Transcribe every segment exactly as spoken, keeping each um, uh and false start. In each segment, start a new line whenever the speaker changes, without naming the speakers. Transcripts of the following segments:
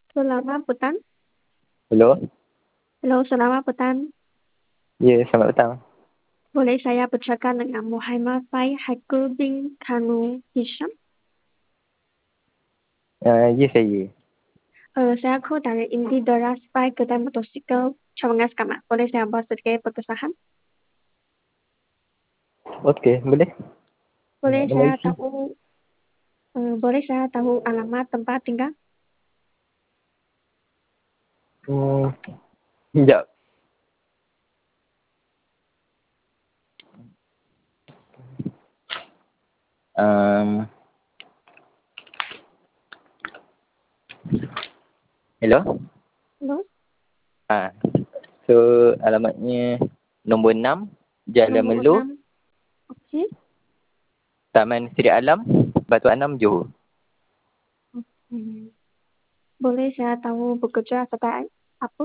Selamat petang.
Hello?
Hello, selamat petang.
Ya, selamat petang.
Boleh saya bercakap dengan Muhammad Faiz Haikal bin Kanu Hisham?
Uh, ya, saya.
Uh, saya call dari Inti Deras Spy Kedai Motosikal Cawangan Sekamat. Boleh saya buat sedikit perkesahan?
Okey, boleh.
Boleh
Nama
saya
isi?
tahu uh, boleh saya tahu alamat tempat tinggal?
Hmm, sekejap. Um, hello?
Hello?
Ha. So, alamatnya nombor enam, Jalan
Nombor
Melo,
enam. Okey.
Taman Seri Alam, Batu Anam, Johor.
Hmm. Boleh saya tahu bekerja sebagai apa?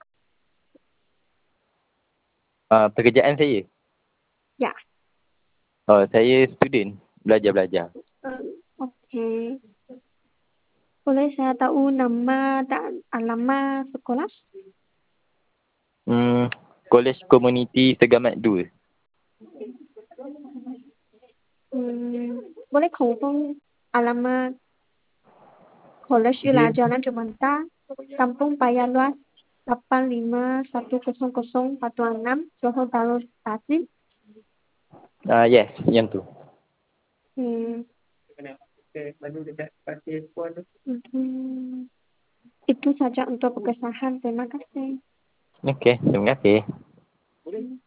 Uh, pekerjaan saya?
Ya.
Oh, saya student. Belajar-belajar.
Uh, Okey. Boleh saya tahu nama dan alamat sekolah?
Hmm, College Community Segamat dua.
Hmm, boleh confirm alamat College
Ya.
ialah Jalan Jumantar, Kampung Paya Luas, lapan lima satu kosong kosong Batu Enam, Johor Darul Ta'zim.
Uh, yes, yang tu.
Hmm. Hmm. Itu saja untuk perkesahan. Terima kasih.
Okey, terima kasih.
Hmm.